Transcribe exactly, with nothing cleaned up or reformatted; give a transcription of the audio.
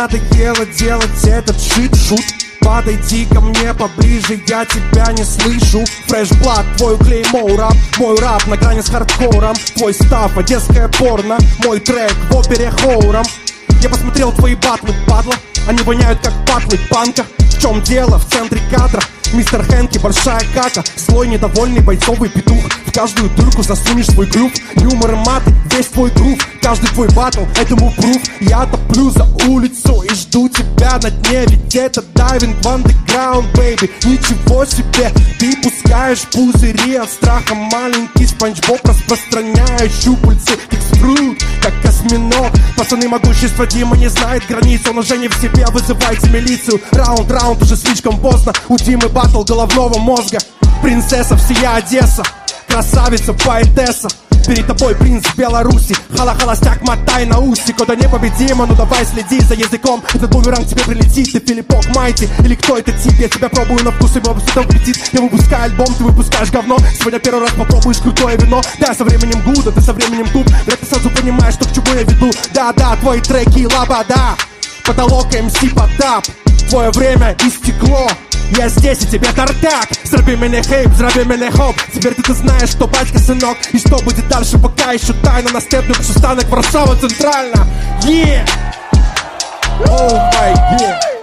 надоело делать этот шит-шут. Подойди ко мне поближе, я тебя не слышу. Фрешблад, твой клеймо, рап, мой рап на грани с хардкором. Твой став, одесское порно, мой трек в опере хором. Я посмотрел твои батлы, падла, они воняют как патлы панка. В чем дело? В центре кадра мистер Хэнки, большая кака. Злой, недовольный, бойцовый петух. В каждую дырку засунешь свой клюв. Юмор и маты, весь твой грув. Каждый твой батл, этому пруф. Я топлю за улицу и жду тебя на дне. Ведь это дайвинг в андеграунд, бэйби. Ничего себе, ты пускаешь пузыри от страха. Маленький Спанч Боб распространяет щупальцы, экспрут, как осьминог. Пацаны, могущество Дима не знает границ. Он уже не в себе, вызывайте милицию. Раунд, раунд, уже слишком поздно. У Димы батл головного мозга. Принцесса всея Одесса, красавица, поэтесса. Перед тобой принц Беларуси. Хала-холостяк, мотай на усик. Это непобедимо, ну давай следи за языком. Этот бумеранг тебе прилетит. Ты Филиппок, Майти, или кто это тип? Я тебя пробую на вкус, и мне все там влетит. Я выпускаю альбом, ты выпускаешь говно. Сегодня первый раз попробуешь крутое вино. Да, со временем гуда, ты со временем тут. Да, ты сразу понимаешь, что к чему я веду. Да-да, твои треки лабада. Потолок эм си Потап. Твое время истекло. Я здесь, и тебе тартак. Зроби меня хейп, зроби меня хоп. Теперь ты знаешь, что батька сынок. И что будет дальше, пока еще тайна. На степную станок Варшава центрально. Yeah! Oh my yeah!